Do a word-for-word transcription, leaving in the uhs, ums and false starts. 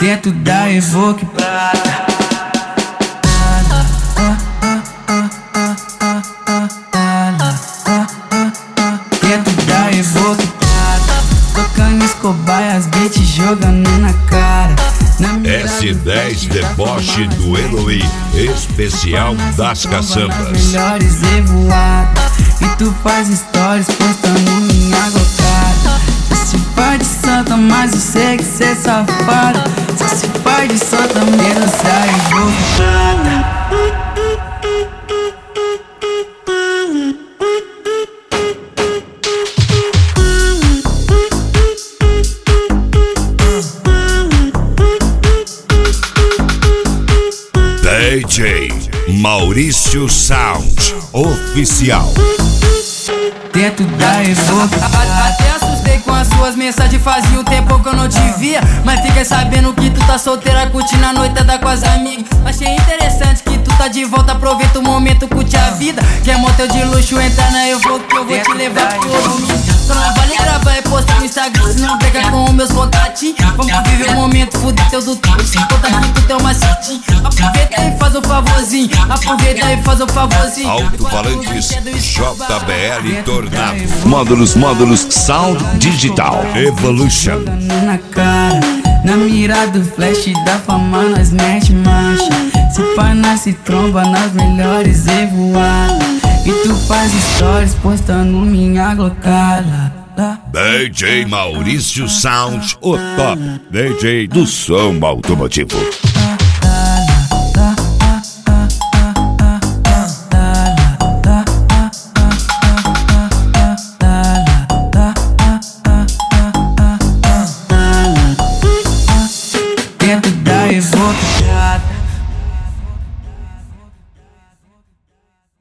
dentro da Evoque Prata. Dentro da Evoque Prata, tocando Escobar, as beats jogando na cara. S dez Deboche do Eloy, especial das caçambas. Melhores evoadas, e tu faz stories postando minha gocada. Cê se faz de santa, mas eu sei que cê é safado. Cê se faz de santa, menos a Evoque Prata. D J Maurício Sound Oficial. Dentro da Evoque Prata. Até assustei com as suas mensagens, fazia um tempo que eu não te via. Mas fiquei sabendo que tu tá solteira, curtindo a noitada com as amigas. Achei interessante que tu tá de volta, aproveita o momento, curte a vida. Quer motel de luxo, entra na Evoque que eu vou te levar pro domingo. Só não vale gravar e postar no Instagram, se não pega com os meus contatinhos. Vamos viver o momento, fuder teu do tempo. Se conta que tu tem uma citinha, aproveita e faz um favorzinho. Aproveita e faz um favorzinho. Alto-falantes J B L Tornado. Módulos, módulos, Sound Digital Evolution. Na cara, na mira do flash da fama, nós mete marcha. Se pá, nós se tromba nas melhores evoadas. E tu faz stories postando minha glocada. D J Maurício Sound, o top D J do som automotivo. Dentro da Evoque